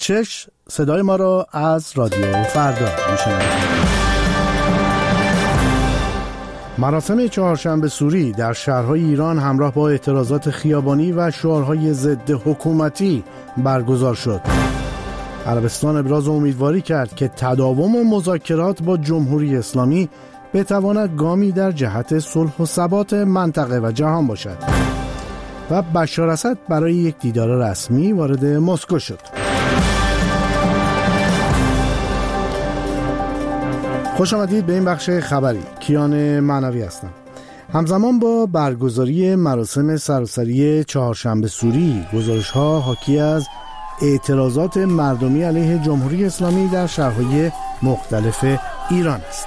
چش صدای ما را از رادیو فردا میشنوید. مراسم چهارشنبه سوری در شهرهای ایران همراه با اعتراضات خیابانی و شعارهای ضد حکومتی برگزار شد. عربستان ابراز امیدواری کرد که تداوم مذاکرات با جمهوری اسلامی بتواند گامی در جهت صلح و ثبات منطقه و جهان باشد. و بشار اسد برای یک دیدار رسمی وارد مسکو شد. خوش آمدید به این بخش خبری. کیان معنوی هستم. همزمان با برگزاری مراسم سراسری چهارشنبه سوری، گزارش‌ها حاکی از اعتراضات مردمی علیه جمهوری اسلامی در شهرهای مختلف ایران است.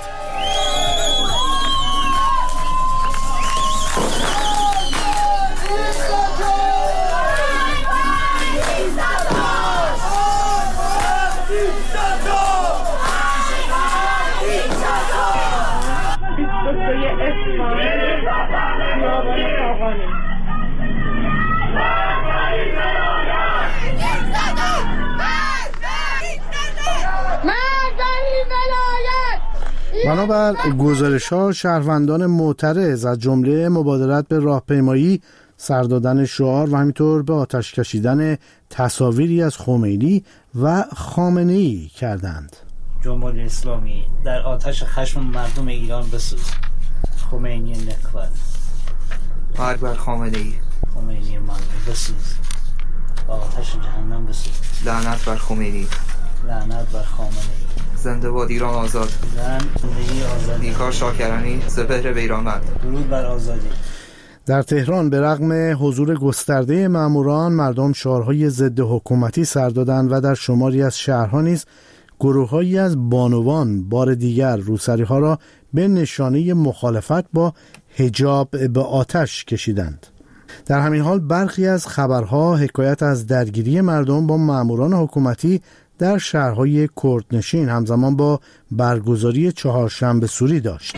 بنابر گزارش‌ها شهروندان معترض از جمله مبادرت به راهپیمایی، سر دادن شعار و همینطور به آتش کشیدن تصاویری از خمینی و خامنه‌ای کردند. جمهوری اسلامی در آتش خشم مردم ایران بسوز. خمینی نکبت. مرگ بر خامنه‌ای. خمینی مردم بسوز. با آتش جهنم بسوز. لعنت بر خمینی. لعنت بر خامنه‌ای. زنده باد ایران آزاد. زندگی آزادی. نیکا شاکرانی سپهر بیرانوند. درود بر آزادی. در تهران به رغم حضور گسترده ماموران، مردم شعارهای ضد حکومتی سر دادند و در شماری از شهرها نیز گروه‌هایی از بانوان بار دیگر روسری‌ها را به نشانه مخالفت با حجاب به آتش کشیدند. در همین حال برخی از خبرها حکایت از درگیری مردم با ماموران حکومتی در شهرهای کردنشین همزمان با برگزاری چهارشنبه سوری داشت.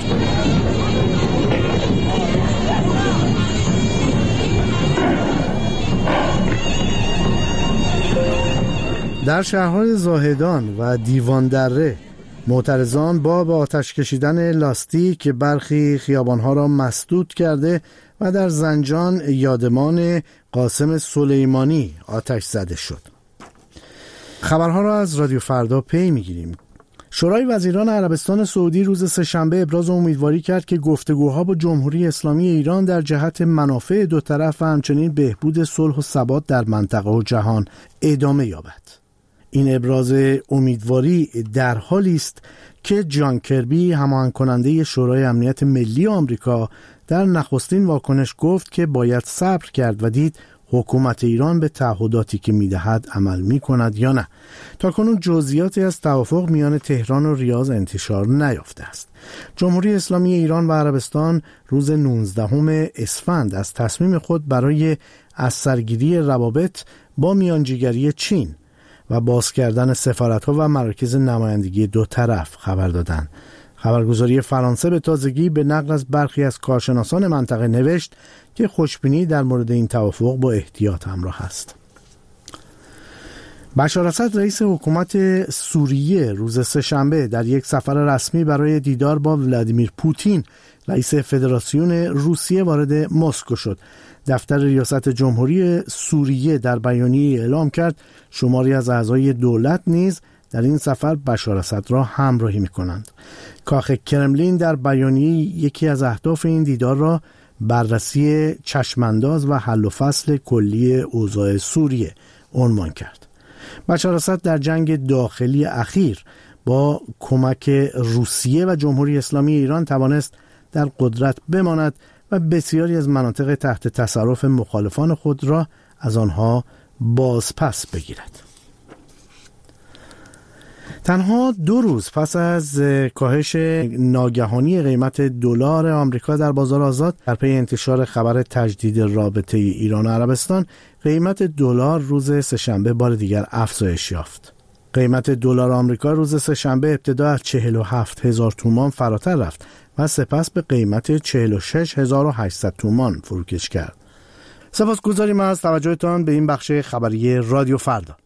در شهرهای زاهدان و دیوان دره معترضان با به آتش کشیدن لاستیک برخی خیابانها را مسدود کرده و در زنجان یادمان قاسم سلیمانی آتش زده شد. خبرها را از رادیو فردا پی میگیریم. شورای وزیران عربستان سعودی روز سه‌شنبه ابراز امیدواری کرد که گفتگوها با جمهوری اسلامی ایران در جهت منافع دو طرف و همچنین بهبود صلح و ثبات در منطقه و جهان ادامه یابد. این ابراز امیدواری در حالی است که جان کربی، هماهنگ کننده شورای امنیت ملی آمریکا، در نخستین واکنش گفت که باید صبر کرد و دید حکومت ایران به تعهداتی که میدهد عمل میکند یا نه. تاکنون جزئیاتی از توافق میان تهران و ریاض انتشار نیافته است. جمهوری اسلامی ایران و عربستان روز 19 اسفند از تصمیم خود برای از سرگیری روابط با میانجیگری چین و باز کردن سفارت‌ها و مراکز نمایندگی دو طرف خبر دادند. خبرگزاری فرانسه به تازگی به نقل از برخی از کارشناسان منطقه نوشت که خوشبینی در مورد این توافق با احتیاط همراه است. بشار اسد رئیس حکومت سوریه روز سه‌شنبه در یک سفر رسمی برای دیدار با ولادیمیر پوتین رئیس فدراسیون روسیه وارد مسکو شد. دفتر ریاست جمهوری سوریه در بیانیه اعلام کرد شماری از اعضای دولت نیز در این سفر بشار اسد را همراهی می‌کنند. کاخ کرملین در بیانیه یکی از اهداف این دیدار را بررسی چشمانداز و حل و فصل کلی اوضاع سوریه عنوان کرد. بشار اسد در جنگ داخلی اخیر با کمک روسیه و جمهوری اسلامی ایران توانست در قدرت بماند و بسیاری از مناطق تحت تصرف مخالفان خود را از آنها بازپس بگیرد. تنها 2 روز پس از کاهش ناگهانی قیمت دلار آمریکا در بازار آزاد در پی انتشار خبر تجدید رابطه ایران و عربستان، قیمت دلار روز سه‌شنبه بار دیگر افزایش یافت. قیمت دلار آمریکا روز سه‌شنبه ابتدا از 47,000 تومان فراتر رفت و سپس به قیمت 46,800 تومان فروکش کرد. سپاسگزاریم از توجهتان به این بخش خبری رادیو فردا.